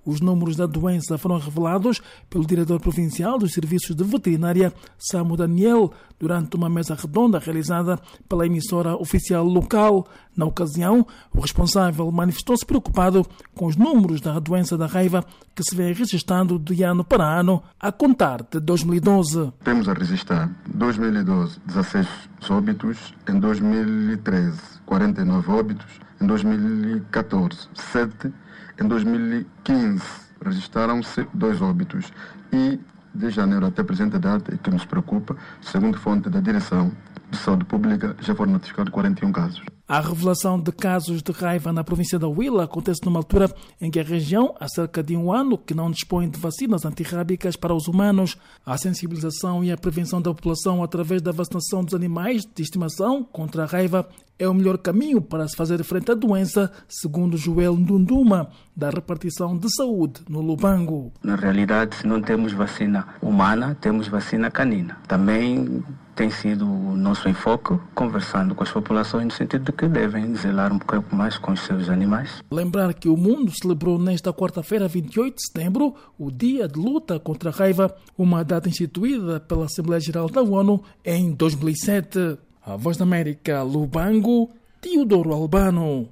Os números da doença foram revelados pelo diretor provincial dos Serviços de Veterinária, Samu Daniel, durante uma mesa redonda realizada pela emissora oficial local. Na ocasião, o responsável manifestou-se preocupado com os números da doença da raiva que se vem registrando de ano para ano, a contar de 2012. Temos a registrar 2012, 16 óbitos, em 2013, 49 óbitos, em 2014, 7, em 2015 registraram-se 2 óbitos e de janeiro até a presente data, e que nos preocupa, segundo fonte da Direção de Saúde Pública, já foram notificados 41 casos. A revelação de casos de raiva na província da Huila acontece numa altura em que a região há cerca de um ano que não dispõe de vacinas antirrábicas para os humanos. A sensibilização e a prevenção da população através da vacinação dos animais de estimação contra a raiva é o melhor caminho para se fazer frente à doença, segundo Joel Ndunduma, da repartição de saúde no Lubango. Na realidade, não temos vacina humana, temos vacina canina. Também tem sido o nosso enfoque, conversando com as populações no sentido de que devem zelar um pouco mais com os seus animais. Lembrar que o mundo celebrou nesta quarta-feira, 28 de setembro, o Dia de Luta contra a Raiva, uma data instituída pela Assembleia Geral da ONU em 2007. A Voz da América, Lubango, Teodoro Albano.